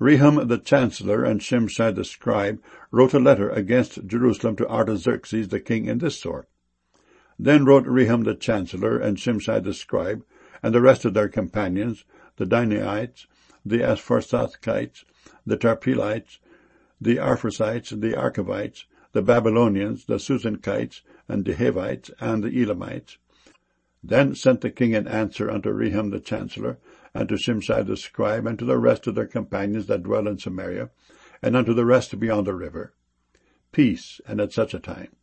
Rehum the chancellor and Shimshai the scribe wrote a letter against Jerusalem to Artaxerxes the king in this sort. Then wrote Rehum the chancellor and Shimshai the scribe and the rest of their companions, the Dinaites, the Apharsathites, the Tarpelites, the Arphasites, the Archavites, the Babylonians, the Susankites, and the Hivites, and the Elamites. Then sent the king an answer unto Rehum the chancellor, and to Shimshai the scribe, and to the rest of their companions that dwell in Samaria, and unto the rest beyond the river. Peace, and at such a time.